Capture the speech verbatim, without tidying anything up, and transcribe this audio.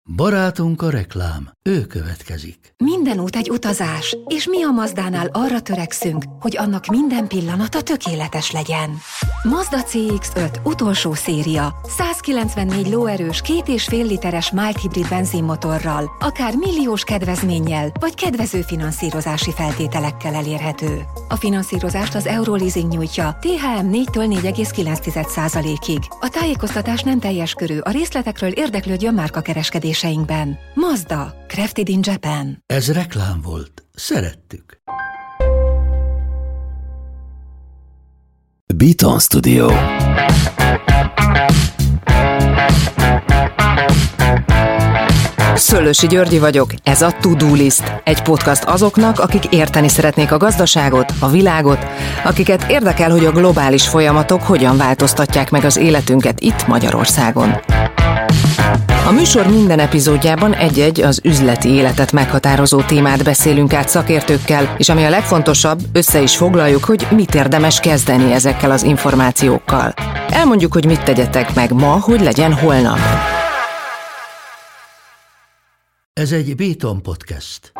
Barátunk a reklám, ő következik. Minden út egy utazás, és mi a Mazdánál arra törekszünk, hogy annak minden pillanata tökéletes legyen. Mazda cé iksz öt utolsó széria, százkilencvennégy lóerős, két és fél literes mild hibrid benzinmotorral, akár milliós kedvezménnyel, vagy kedvező finanszírozási feltételekkel elérhető. A finanszírozást az Euroleasing nyújtja, té há em négytől négy egész kilenc százalékig. A tájékoztatás nem teljes körű, a részletekről érdeklődjön márkakereskedéseinkben. Mazda, crafted in Japan. Ez reklám volt. Szerettük. Beaton Studio. Szőlősi Györgyi vagyok, ez a To-Do List, egy podcast azoknak, akik érteni szeretnék a gazdaságot, a világot, akiket érdekel, hogy a globális folyamatok hogyan változtatják meg az életünket itt Magyarországon. A műsor minden epizódjában egy-egy az üzleti életet meghatározó témát beszélünk át szakértőkkel, és ami a legfontosabb, össze is foglaljuk, hogy mit érdemes kezdeni ezekkel az információkkal. Elmondjuk, hogy mit tegyetek meg ma, hogy legyen holnap. Ez egy Beaton Podcast.